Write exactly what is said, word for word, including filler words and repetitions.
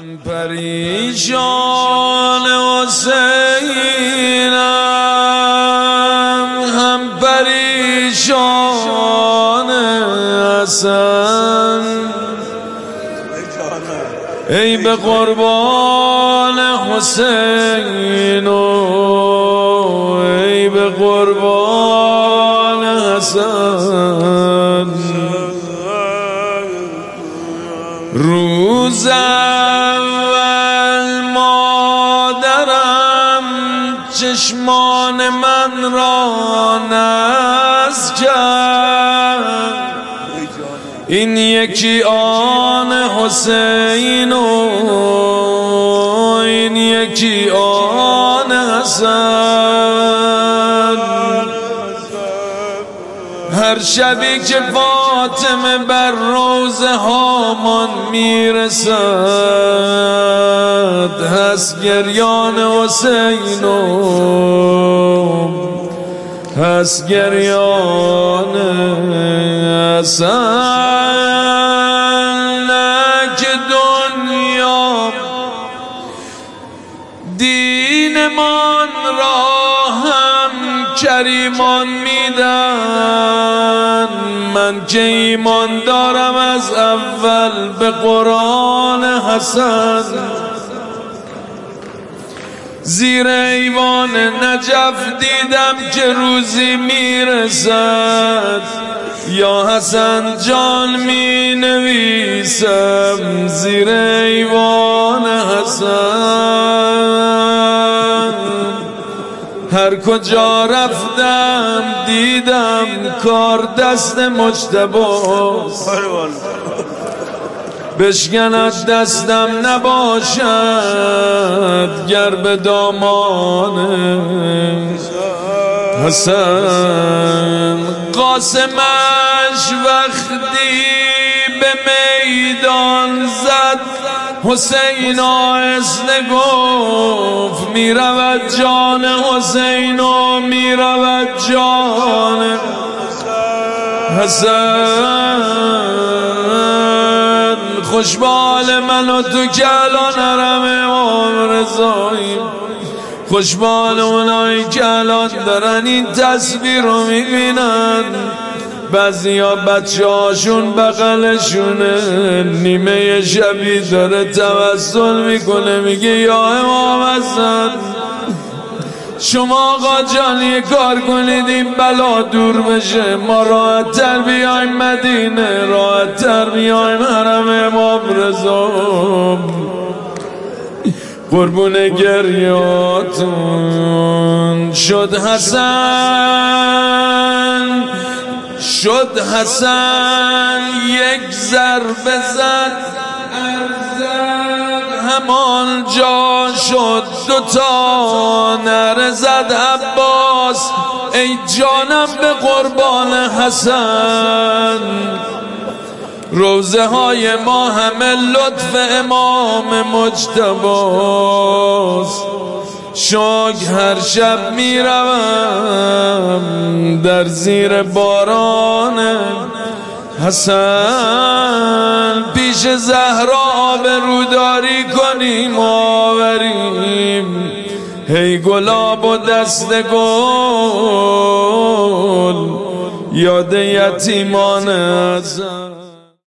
من پریشان حسینم، هم پریشان حسن. ای به قربان حسین و ای به قربان حسن. روز اول مادرم چشمان من را نز کرد، این یکی آن حسین و این یکی آن حسن. هر شبی که فاطمه بر روز هامان میرسد، هست گریان حسین و هست گریان حسن. نه که دنیا دینمان را هم کریمان میدن، من که ایمان دارم از اول به قرآن حسن. زیر ایوان نجف دیدم که روزی میرسد، یا حسن جان می نویسم زیر ایوان حسن. هر کجا رفتم دیدم کار دست مجتباست، بشکند دستم نباشد گر به دامان حسن. قاسمش وقتی به میدان زد، حسین آهسته گفت می رود جان حسین و می رود جان حسن. خوشبال من و تو که الان حرم امام رضاییم، خوشبال اونایی که الان دارن این تصویر رو میبینن. بعضی ها بچه هاشون بغلشونه، نیمه شبی داره توسل میکنه میگه یا امام حسن شما آقا جان یه کار کنید این بلا دور بشه، ما راحت تر بیایم مدینه، راحت تر بیایم حرم امام رضا. قربون گریاتون شد حسن، شد حسن یک ضربه زد، همان جا شد دوتا نره زد عباس ای جانم به قربان حسن. روزه های ما همه لطف امام مجتباست، شوق هر شب میروم در زیر باران حسن. پیش زهرا آبروداری کنیم آوریم، هی گلاب و دست گل یاد یتیمان حسن.